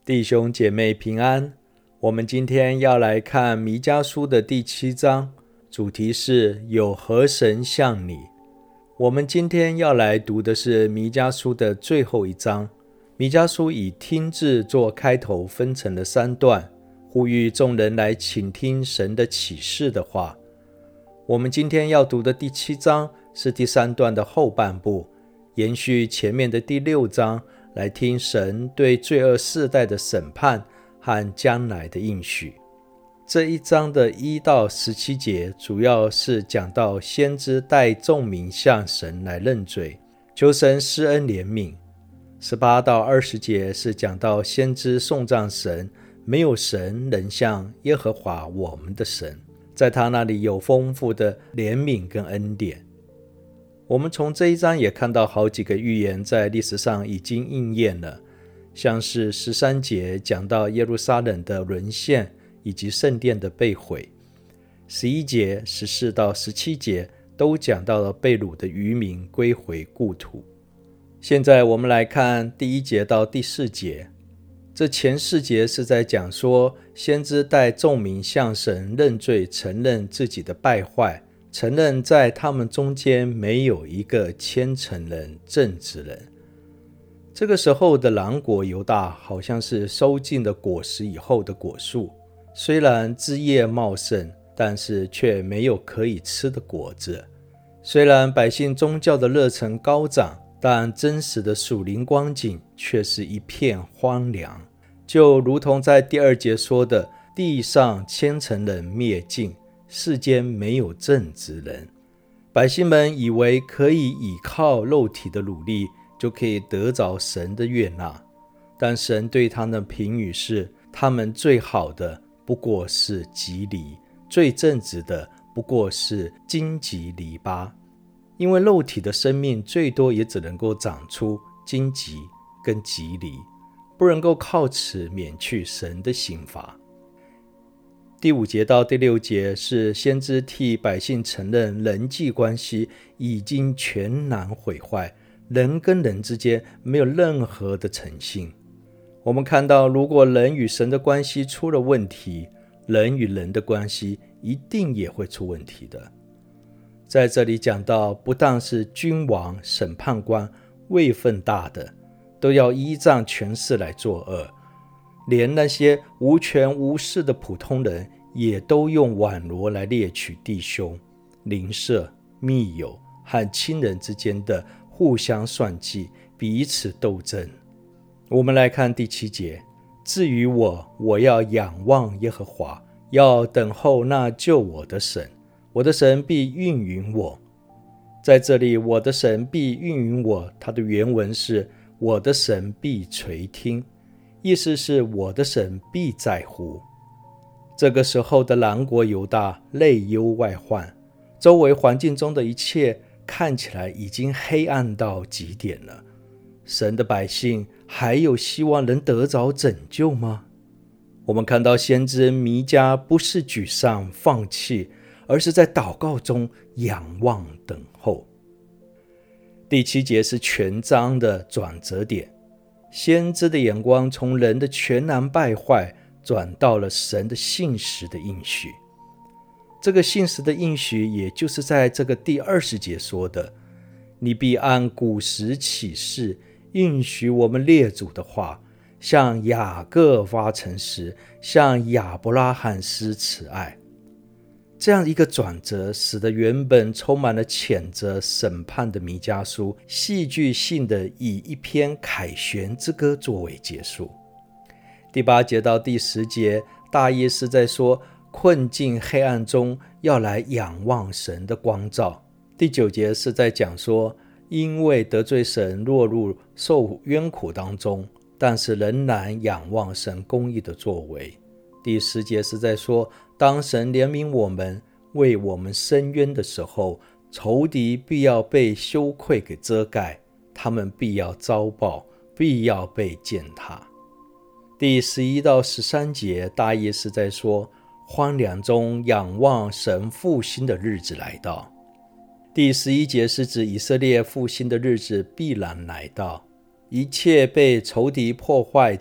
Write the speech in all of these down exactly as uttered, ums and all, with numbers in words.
弟兄姐妹平安，我们今天要来看弥迦书的第七章，主题是有何神像你。我们今天要来读的是弥迦书的最后一章。弥迦书以听字做开头，分成了三段，呼吁众人来倾听神的启示的话。我们今天要读的第七章是第三段的后半部，延续前面的第六章，来听神对罪恶世代的审判和将来的应许。这一章的一到十七节主要是讲到先知带众民向神来认罪，求神施恩怜悯。十八到二十节是讲到先知颂赞神，没有神能像耶和华我们的神，在他那里有丰富的怜悯跟恩典。我们从这一章也看到好几个预言在历史上已经应验了，像是十三节讲到耶路撒冷的沦陷以及圣殿的被毁，十一节、十四到十七节都讲到了被掳的渔民归回故土。现在我们来看第一节到第四节，这前四节是在讲说先知带众民向神认罪，承认自己的败坏，承认在他们中间没有一个虔诚人、正直人。这个时候的南国犹大好像是收尽了果实以后的果树，虽然枝叶茂盛，但是却没有可以吃的果子。虽然百姓宗教的热忱高涨，但真实的属灵光景却是一片荒凉，就如同在第二节说的，地上虔诚人灭尽，世间没有正直人。百姓们以为可以依靠肉体的努力就可以得着神的悦纳，但神对他们的评语是，他们最好的不过是蒺藜，最正直的不过是荆棘篱笆。因为肉体的生命最多也只能够长出荆棘跟蒺藜，不能够靠此免去神的刑罚。第五节到第六节是先知替百姓承认人际关系已经全然毁坏，人跟人之间没有任何的诚信。我们看到，如果人与神的关系出了问题，人与人的关系一定也会出问题的。在这里讲到，不但是君王、审判官、位分大的，都要依仗权势来作恶，连那些无权无势的普通人也都用网罗来猎取弟兄、邻舍、密友和亲人之间的互相算计，彼此斗争。我们来看第七节，至于我，我要仰望耶和华，要等候那救我的神，我的神必应允我。在这里，我的神必应允我，它的原文是我的神必垂听，意思是我的神必在乎。这个时候的南国犹大内忧外患，周围环境中的一切看起来已经黑暗到极点了。神的百姓还有希望能得着拯救吗？我们看到先知弥迦不是沮丧放弃，而是在祷告中仰望等候。第七节是全章的转折点，先知的眼光从人的全然败坏转到了神的信实的应许。这个信实的应许也就是在这个第二十节说的，你必按古时起誓应许我们列祖的话，向雅各发诚实，向亚伯拉罕施慈爱。这样一个转折，使得原本充满了谴责审判的弥迦书，戏剧性的以一篇凯旋之歌作为结束。第八节到第十节，大意是在说困境黑暗中要来仰望神的光照。第九节是在讲说，因为得罪神落入受冤苦当中，但是仍然仰望神公义的作为。第十节是在说，当神怜悯我们，为我们伸冤的时候，仇敌必要被羞愧给遮盖，他们必要遭报，必要被践踏。第十一到十三节大意是在说，荒凉中仰望神复兴的日子来到。第十一节是指以色列复兴的日子必然来到，一切被仇敌破坏的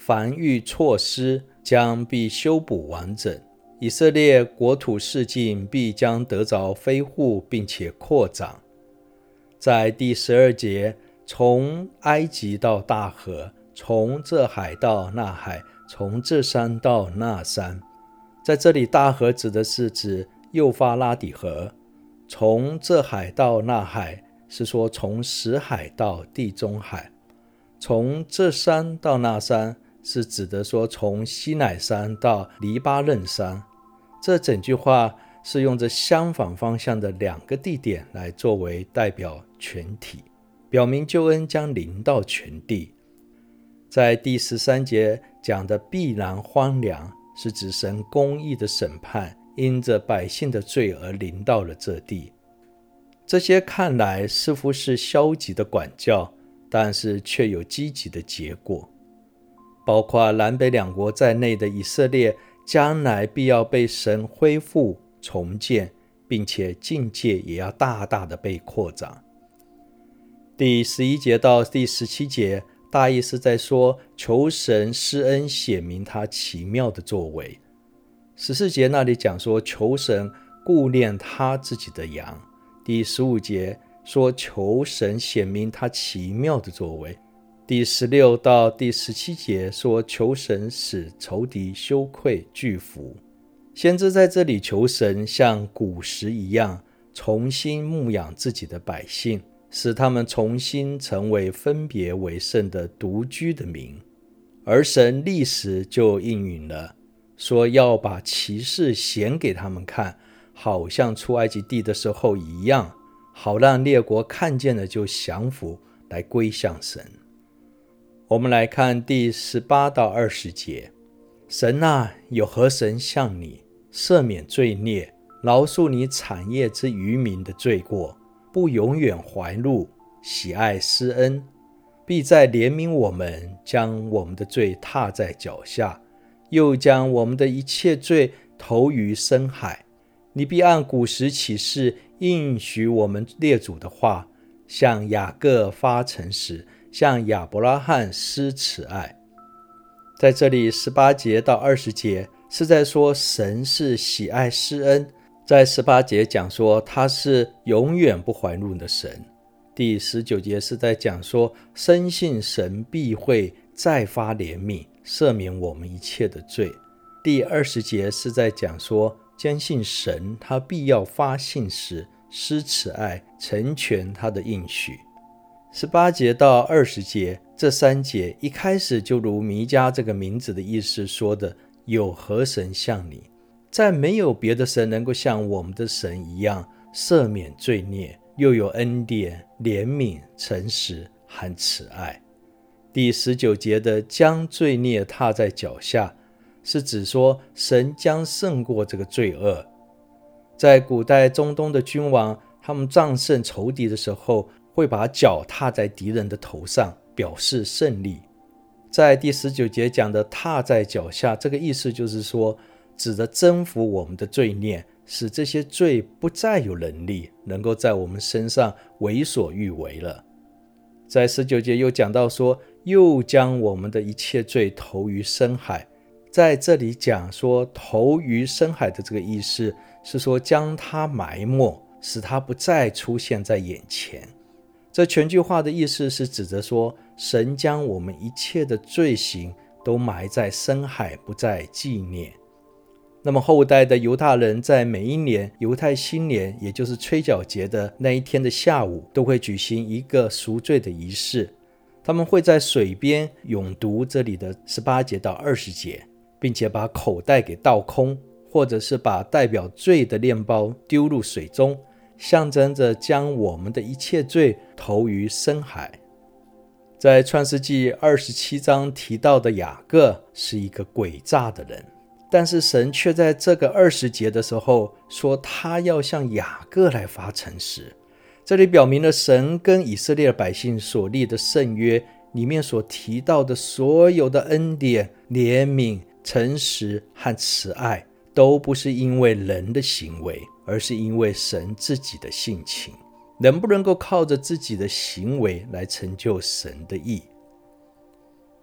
防御措施将必修补完整，以色列国土四境必将得着恢复并且扩展。在第十二节，从埃及到大河，从这海到那海，从这山到那山。在这里，大河指的是指幼发拉底河，从这海到那海是说从死海到地中海，从这山到那山是指的说从西乃山到黎巴嫩山。这整句话是用着相反方向的两个地点来作为代表全体，表明救恩将临到全地。在第十三节讲的必然荒凉，是指神公义的审判因着百姓的罪而临到了这地。这些看来似乎是消极的管教，但是却有积极的结果。包括南北两国在内的以色列将来必要被神恢复重建，并且境界也要大大的被扩展。第十一节到第十七节大意是在说求神施恩显明他奇妙的作为。十四节那里讲说求神顾念他自己的羊。第十五节说求神显明他奇妙的作为。第十六到第十七节说求神使仇敌羞愧惧服。先知在这里求神像古时一样重新牧养自己的百姓，使他们重新成为分别为圣的独居的民。而神立时就应允了，说要把奇事显给他们看，好像出埃及地的时候一样，好让列国看见了就降服，来归向神。我们来看第十八到二十节。神啊，有何神像你，赦免罪孽，饶恕你产业之渔民的罪过，不永远怀怒，喜爱施恩，必再怜悯我们，将我们的罪踏在脚下，又将我们的一切罪投于深海。你必按古时起誓应许我们列祖的话，向雅各发诚实，向亚伯拉罕施慈爱。在这里十八节到二十节是在说神是喜爱施恩。在十八节讲说他是永远不怀怒的神。第十九节是在讲说深信神必会再发怜悯，赦免我们一切的罪。第二十节是在讲说坚信神他必要发信实，施慈爱，成全他的应许。十八节到二十节这三节一开始就如弥迦这个名字的意思说的，有何神像你，再没有别的神能够像我们的神一样赦免罪孽，又有恩典、怜悯、诚实和慈爱。第十九节的将罪孽踏在脚下，是指说神将胜过这个罪恶。在古代中东的君王，他们战胜仇敌的时候，会把脚踏在敌人的头上，表示胜利。在第十九节讲的踏在脚下，这个意思就是说指着征服我们的罪孽，使这些罪不再有能力能够在我们身上为所欲为了。在十九节又讲到说又将我们的一切罪投于深海。在这里讲说投于深海的这个意思是说将它埋没，使它不再出现在眼前。这全句话的意思是指着说神将我们一切的罪行都埋在深海，不再纪念。那么后代的犹太人在每一年犹太新年，也就是吹角节的那一天的下午，都会举行一个赎罪的仪式。他们会在水边咏读这里的十八节到二十节，并且把口袋给倒空，或者是把代表罪的链包丢入水中，象征着将我们的一切罪投于深海。在创世纪二十七章提到的雅各是一个诡诈的人，但是神却在这个二十节的时候说他要向雅各来发诚实。这里表明了神跟以色列百姓所立的圣约里面所提到的所有的恩典、怜悯、诚实和慈爱，都不是因为人的行为，而是因为神自己的性情。能不能够靠着自己的行为来成就神的义？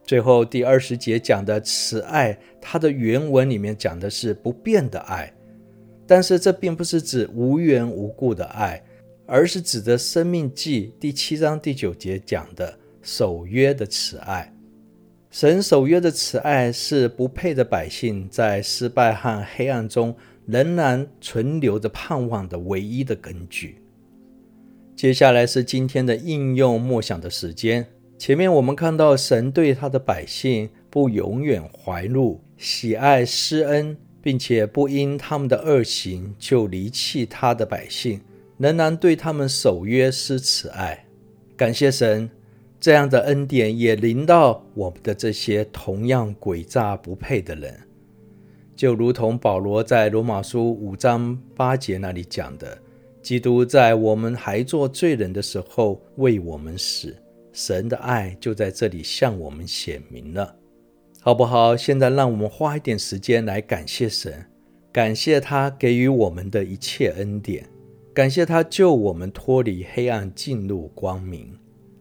最后第二十节讲的此爱，它的原文里面讲的是不变的爱，但是这并不是指无缘无故的爱，而是指的申命记第七章第九节讲的守约的慈爱。神守约的慈爱是不配的百姓在失败和黑暗中仍然存留着盼望的唯一的根据。接下来是今天的应用默想的时间。前面我们看到神对他的百姓不永远怀怒，喜爱施恩，并且不因他们的恶行就离弃他的百姓，仍然对他们守约施慈爱。感谢神，这样的恩典也临到我们的这些同样诡诈不配的人，就如同保罗在罗马书五章八节那里讲的，基督在我们还做罪人的时候为我们死，神的爱就在这里向我们显明了，好不好？现在让我们花一点时间来感谢神，感谢他给予我们的一切恩典，感谢他救我们脱离黑暗进入光明。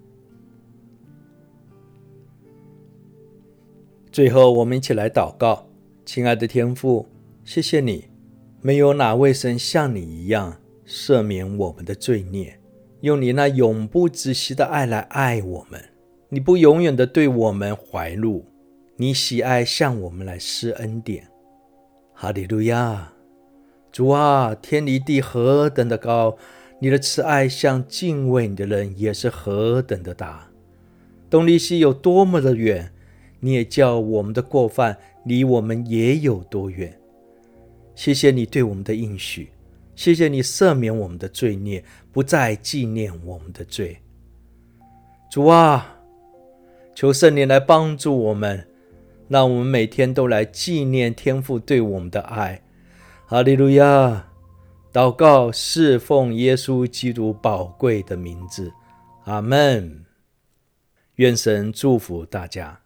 最后我们一起来祷告。亲爱的天父，谢谢你，没有哪位神像你一样赦免我们的罪孽，用你那永不止息的爱来爱我们。你不永远的对我们怀怒，你喜爱向我们来施恩典。哈利路亚！主啊，天离地何等的高，你的慈爱向敬畏你的人也是何等的大。东离西有多么的远，你也叫我们的过犯离我们也有多远。谢谢你对我们的应许，谢谢你赦免我们的罪孽，不再纪念我们的罪。主啊，求圣灵来帮助我们，让我们每天都来纪念天父对我们的爱。哈利路亚！祷告是奉耶稣基督宝贵的名字，阿们。愿神祝福大家。